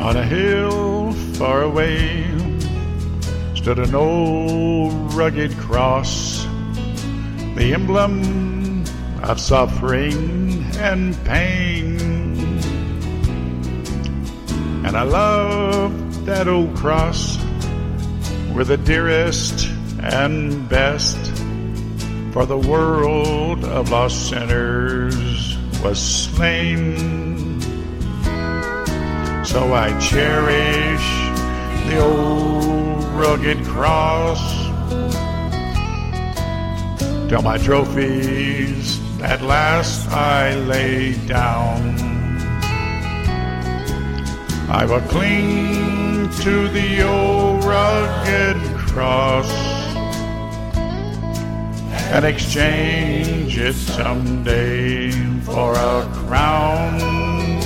On a hill far away stood an old rugged cross, the emblem of suffering and pain. And I love that old cross where the dearest and best for the world of lost sinners was slain. So I cherish the old rugged cross till my trophies at last I lay down. I will cling to the old rugged cross and exchange it someday for a crown.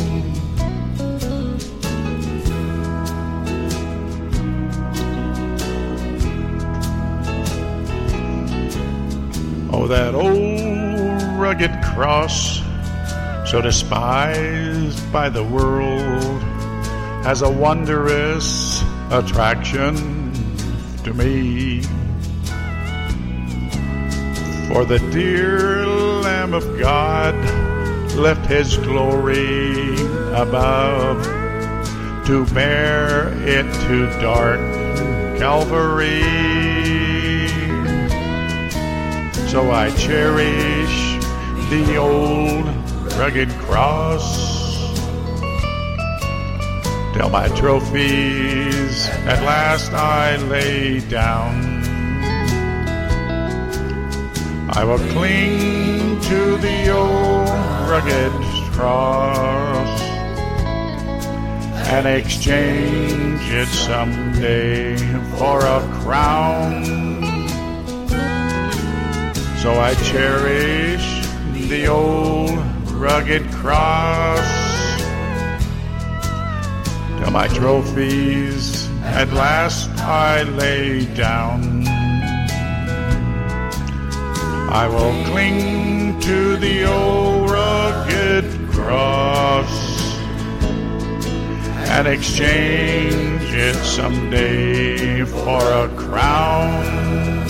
Oh, that old rugged cross, so despised by the world, has a wondrous attraction to me. For the dear Lamb of God left his glory above to bear it to dark Calvary. So I cherish the old rugged cross till my trophies at last I lay down. I will cling to the old rugged cross and exchange it someday for a crown. So I cherish the old rugged cross till my trophies at last I lay down. I will cling to the old rugged cross and exchange it someday for a crown.